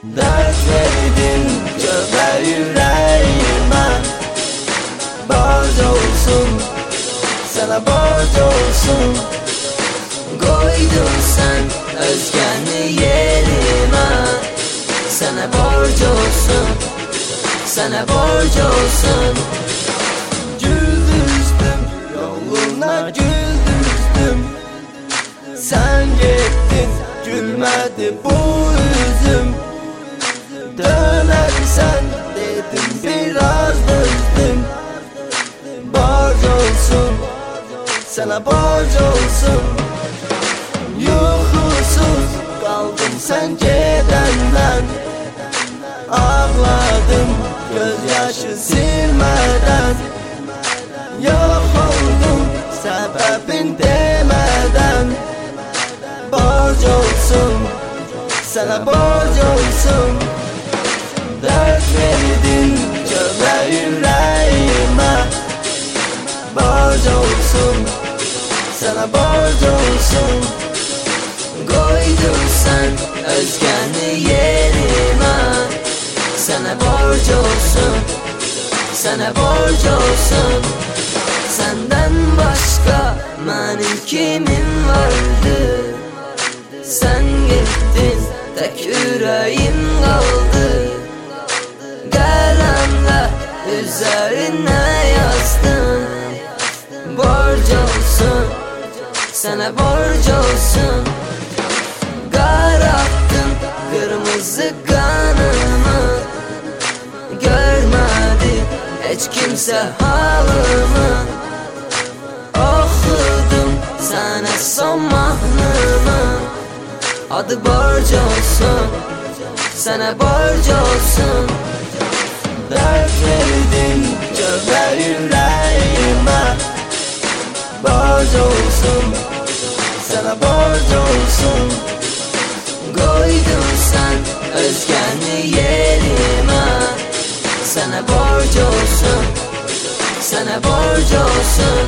Dert verdin köpe yüreğime, borç olsun, sana borç olsun. Koydun sen özgeni yerime, sana borç olsun, sana borç olsun. Güldüzdüm, yoluna güldüzdüm. Sen gittin, gülmedi bu yüzüm. Dönersen dedim biraz dözdüm. Borç olsun, sana borç olsun. Yuhusuz kaldım sen kedenden, ağladım gözyaşı silmeden. Yok oldum sebebin demeden. Borç olsun, sana borç olsun. Dert verdin köpe yüreğime, borç olsun, sana borç olsun. Koydun sen özgeni yerime, sana borç olsun, sana borç olsun. Senden başka benim kimim vardı? Sen gittin, tek yüreğim kaldı. Kalemle üzerine yazdım. Borç olsun, sana borç olsun. Kararttın kırmızı kanımı, görmedi hiç kimse halımı. Okudum sana son mahnımı, adı borç olsun, sana borç olsun. Dert verdin köpe yüreğime, borç olsun, sana borç olsun. Koydun sen özgeni yerime, sana borç olsun, sana borç olsun.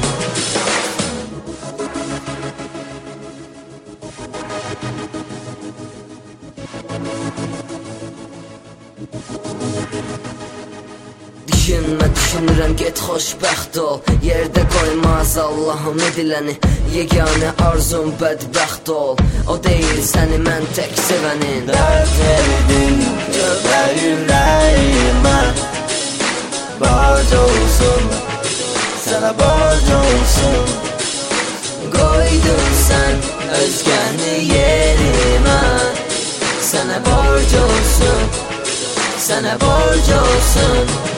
Düşünme düşünürəm get xoşbəxt ol, yerdə qoymaz Allahım ediləni. Yeganə arzum bədbəxt ol, o deyil səni mən tək sevənin. Dert verdin köpe yüreğime, borç olsun, sana borç olsun. Koydun sen özgeni yerime, sana borç olsun, sana borç olsun.